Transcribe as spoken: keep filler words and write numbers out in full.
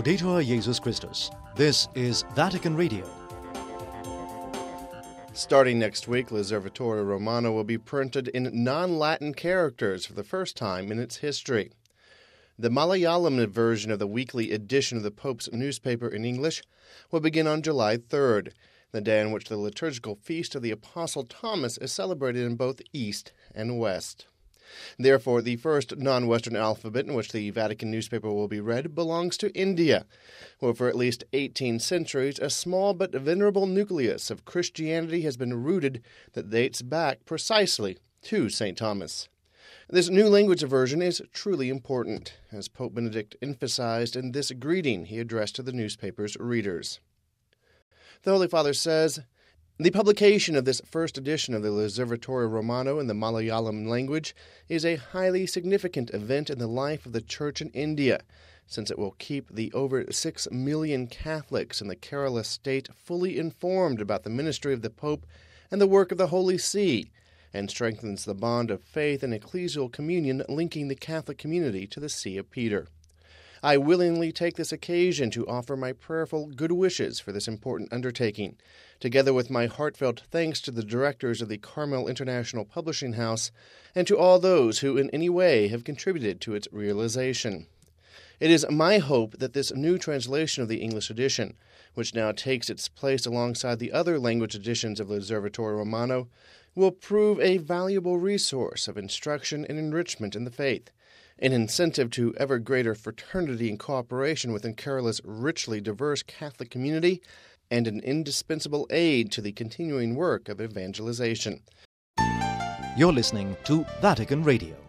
Laudetur Jesus Christus. This is Vatican Radio. Starting next week, L'Osservatore Romano will be printed in non-Latin characters for the first time in its history. The Malayalam version of the weekly edition of the Pope's newspaper in English will begin on July third, the day on which the liturgical feast of the Apostle Thomas is celebrated in both East and West. Therefore, the first non-Western alphabet in which the Vatican newspaper will be read belongs to India, where for at least eighteen centuries a small but venerable nucleus of Christianity has been rooted that dates back precisely to Saint Thomas. This new language version is truly important, as Pope Benedict emphasized in this greeting he addressed to the newspaper's readers. The Holy Father says, "The publication of this first edition of the L'Osservatore Romano in the Malayalam language is a highly significant event in the life of the Church in India, since it will keep the over six million Catholics in the Kerala state fully informed about the ministry of the Pope and the work of the Holy See, and strengthens the bond of faith and ecclesial communion linking the Catholic community to the See of Peter. I willingly take this occasion to offer my prayerful good wishes for this important undertaking, together with my heartfelt thanks to the directors of the Carmel International Publishing House and to all those who in any way have contributed to its realization. It is my hope that this new translation of the English edition, which now takes its place alongside the other language editions of L'Osservatore Romano, will prove a valuable resource of instruction and enrichment in the faith, an incentive to ever greater fraternity and cooperation within Kerala's richly diverse Catholic community, and an indispensable aid to the continuing work of evangelization." You're listening to Vatican Radio.